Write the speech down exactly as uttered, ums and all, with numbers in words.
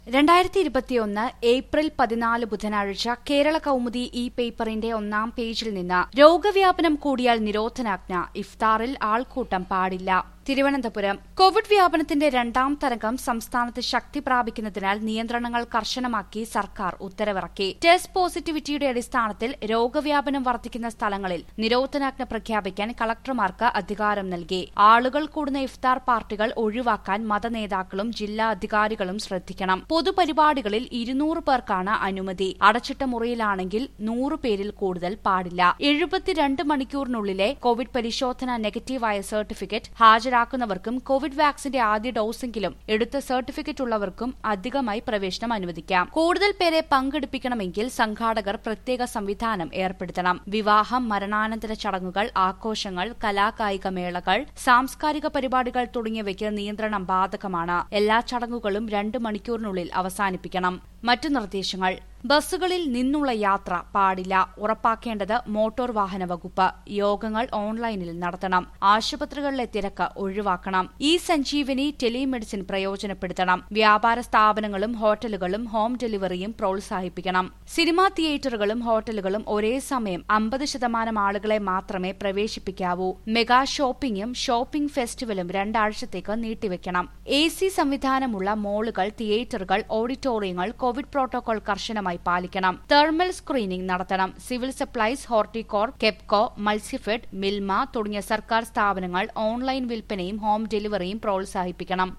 രണ്ടായിരത്തി ഇരുപത്തിയൊന്ന് ഏപ്രിൽ പതിനാല് ബുധനാഴ്ച കേരള കൗമുദി ഈ പേപ്പറിന്റെ ഒന്നാം പേജിൽ നിന്ന് രോഗവ്യാപനം കൂടിയാൽ നിരോധനാജ്ഞ, ഇഫ്താറിൽ ആൾക്കൂട്ടം പാടില്ല. തിരുവനന്തപുരം കോവിഡ് വ്യാപനത്തിന്റെ രണ്ടാം തരംഗം സംസ്ഥാനത്ത് ശക്തി പ്രാപിക്കുന്നതിനാൽ നിയന്ത്രണങ്ങൾ കർശനമാക്കി സർക്കാർ ഉത്തരവിറക്കി. ടെസ്റ്റ് പോസിറ്റിവിറ്റിയുടെ അടിസ്ഥാനത്തിൽ രോഗവ്യാപനം വർദ്ധിക്കുന്ന സ്ഥലങ്ങളിൽ നിരോധനാജ്ഞ പ്രഖ്യാപിക്കാൻ കളക്ടർമാർക്ക് അധികാരം നൽകി. ആളുകൾ കൂടുന്ന ഇഫ്താർ പാർട്ടികൾ ഒഴിവാക്കാൻ മതനേതാക്കളും ജില്ലാ അധികാരികളും ശ്രദ്ധിക്കണം. പൊതുപരിപാടികളിൽ ഇരുന്നൂറ് പേർക്കാണ് അനുമതി. അടച്ചിട്ട മുറിയിലാണെങ്കിൽ നൂറ് പേരിൽ കൂടുതൽ പാടില്ല. എഴുപത്തിരണ്ട് മണിക്കൂറിനുള്ളിലെ കോവിഡ് പരിശോധന നെഗറ്റീവായ സർട്ടിഫിക്കറ്റ് ഹാജരാക്കുന്നവർക്കും കോവിഡ് വാക്സിന്റെ ആദ്യ ഡോസെങ്കിലും എടുത്ത സർട്ടിഫിക്കറ്റ് ഉള്ളവർക്കും അധികമായി പ്രവേശനം അനുവദിക്കാം. കൂടുതൽ പേരെ പങ്കെടുപ്പിക്കണമെങ്കിൽ സംഘാടകർ പ്രത്യേക സംവിധാനം ഏർപ്പെടുത്തണം. വിവാഹം, മരണാനന്തര ചടങ്ങുകൾ, ആഘോഷങ്ങൾ, കലാകായിക മേളകൾ, സാംസ്കാരിക പരിപാടികൾ തുടങ്ങിയവയ്ക്ക് നിയന്ത്രണം ബാധകമാണ്. എല്ലാ ചടങ്ങുകളും രണ്ട് മണിക്കൂറിനുള്ളിൽ അവസാനിപ്പിക്കണം. മറ്റു നിർദ്ദേശങ്ങൾ: ബസ്സുകളിൽ നിന്നുള്ള യാത്ര പാടില്ല. ഉറപ്പാക്കേണ്ടത് മോട്ടോർ വാഹന വകുപ്പ്. യോഗങ്ങൾ ഓൺലൈനിൽ നടത്തണം. ആശുപത്രികളിലെ തിരക്ക് ഒഴിവാക്കണം. ഇ സഞ്ജീവനി ടെലിമെഡിസിൻ പ്രയോജനപ്പെടുത്തണം. വ്യാപാര സ്ഥാപനങ്ങളും ഹോട്ടലുകളും ഹോം ഡെലിവറിയും പ്രോത്സാഹിപ്പിക്കണം. സിനിമാ തിയേറ്ററുകളും ഹോട്ടലുകളും ഒരേ സമയം അമ്പത് ശതമാനം ആളുകളെ മാത്രമേ പ്രവേശിപ്പിക്കാവൂ. മെഗാ ഷോപ്പിംഗും ഷോപ്പിംഗ് ഫെസ്റ്റിവലും രണ്ടാഴ്ചത്തേക്ക് നീട്ടിവെക്കണം. എ സി സംവിധാനമുള്ള മോളുകൾ, തിയേറ്ററുകൾ, ഓഡിറ്റോറിയങ്ങൾ കോവിഡ് പ്രോട്ടോകോൾ കർശനമായി പാലിക്കണം. തെർമൽ സ്ക്രീനിംഗ് നടത്തണം. സിവിൽ സപ്ലൈസ്, ഹോർട്ടികോർ, കെപ്കോ, മത്സ്യഫെഡ്, മിൽമ തുടങ്ങിയ സർക്കാർ സ്ഥാപനങ്ങൾ ഓൺലൈൻ വിൽപ്പനയും ഹോം ഡെലിവറിയും പ്രോത്സാഹിപ്പിക്കണം.